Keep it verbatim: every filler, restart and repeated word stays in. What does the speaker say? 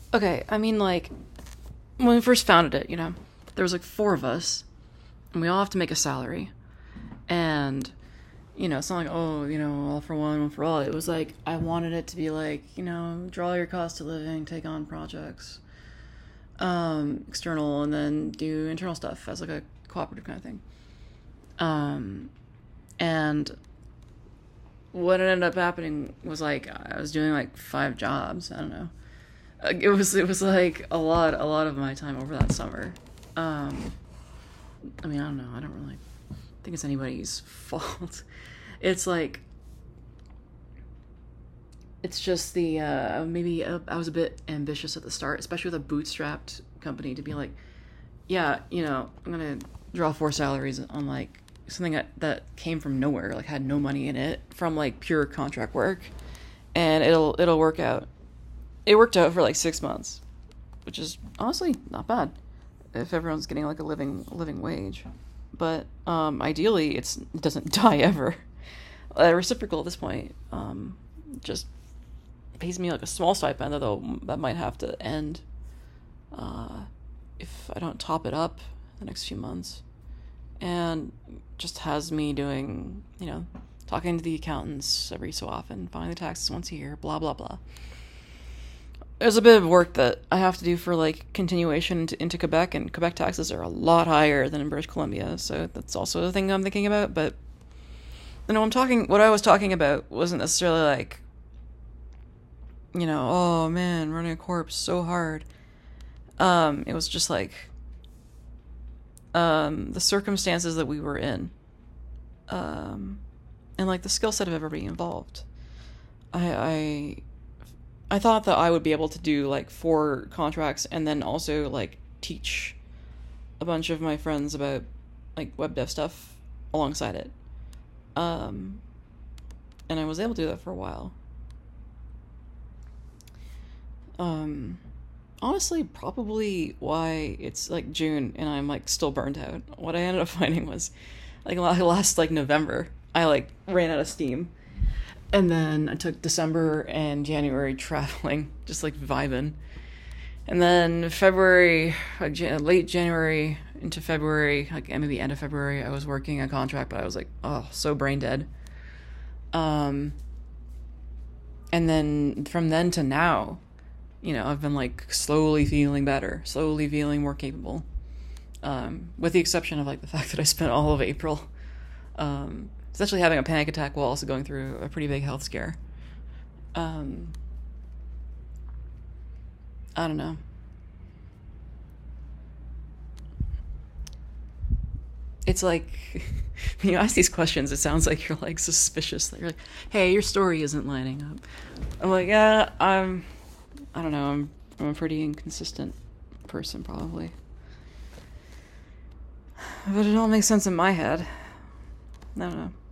Okay, I mean, like, when we first founded it, you know, there was like four of us, and we all have to make a salary. And, you know, it's not like, oh, you know, all for one, one for all. It was like, I wanted it to be like, you know, draw your cost of living, take on projects, um, external, and then do internal stuff as like a cooperative kind of thing. Um, and what ended up happening was like, I was doing like five jobs. I don't know. It was, it was like a lot, a lot of my time over that summer. Um, I mean, I don't know. I don't really think it's anybody's fault. It's like, it's just the, uh, maybe uh, I was a bit ambitious at the start, especially with a bootstrapped company, to be like, yeah, you know, I'm going to draw four salaries on like something that, that came from nowhere, like had no money in it, from like pure contract work, and it'll, it'll work out. It worked out for like six months, which is honestly not bad if everyone's getting like a living, living wage. But um, ideally, it's, it doesn't die ever. Uh, reciprocal at this point um, just pays me like a small stipend, although that might have to end uh, if I don't top it up the next few months. And just has me doing, you know, talking to the accountants every so often, filing the taxes once a year, blah, blah, blah. There's a bit of work that I have to do for like continuation into, into Quebec, and Quebec taxes are a lot higher than in British Columbia, so that's also the thing I'm thinking about. But you know, I'm talking. What I was talking about wasn't necessarily like, you know, oh man, running a corp so hard. Um, it was just like, um, the circumstances that we were in, um, and like the skill set of everybody involved. I. I I thought that I would be able to do like four contracts and then also like teach a bunch of my friends about like web dev stuff alongside it. Um, and I was able to do that for a while. Um, honestly, probably why it's like June and I'm like still burned out. What I ended up finding was like last like November, I like ran out of steam. And then I took December and January traveling, just like vibing. And then February, like Jan- late January into February, like maybe end of February, I was working a contract, but I was like, oh, so brain dead. Um, and then from then to now, you know, I've been like slowly feeling better, slowly feeling more capable. Um, with the exception of like the fact that I spent all of April, um, essentially having a panic attack while also going through a pretty big health scare. Um, I don't know. It's like, when you ask these questions, it sounds like you're like suspicious. That you're like, hey, your story isn't lining up. I'm like, yeah, I'm, I don't know, I'm, I'm a pretty inconsistent person probably. But it all makes sense in my head. I don't know.